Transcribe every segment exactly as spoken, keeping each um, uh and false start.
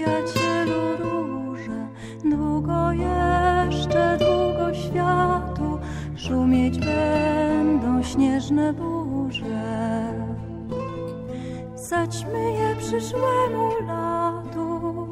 przyjacielu róże, długo jeszcze, długo światu szumieć będą śnieżne burze. Zaćmy je przyszłemu latu.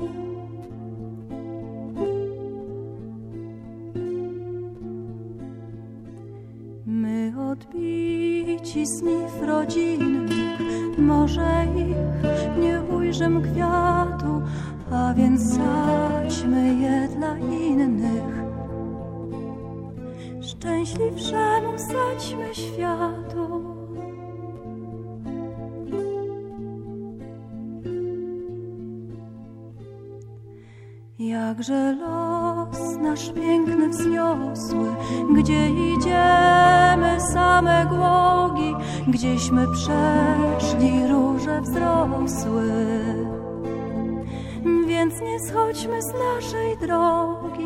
My odbici snów rodzinnych, może ich nie ujrzem kwiatu, a więc zaćmy je dla innych. Szczęśliwszemu zaćmy światu. Jakże los nasz piękny wzniosły, gdzie idziemy same głogi, gdzieśmy przeszli róże wzrosły. Więc nie schodźmy z naszej drogi.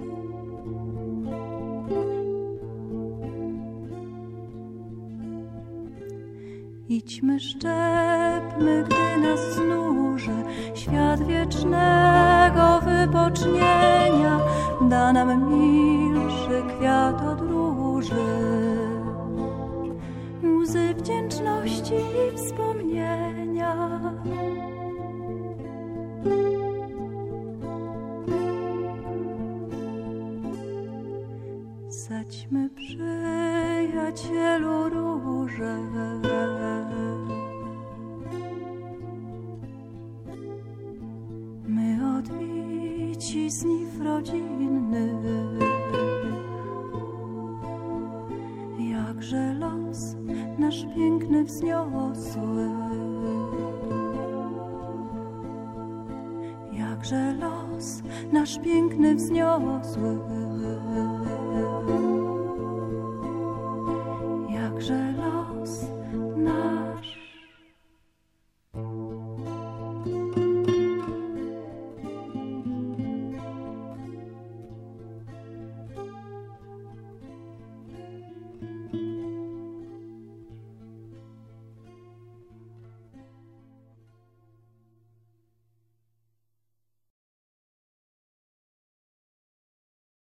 Idźmy, szczepmy, gdy nas znuży świat wiecznego wypocznienia, da nam milszy kwiat od róży, łzy wdzięczności i wspomnienia. Zaćmy, przyjacielu róże, my odbici snów rodzinnych. Jakże los nasz piękny wzniosły, jakże los nasz piękny wzniosły.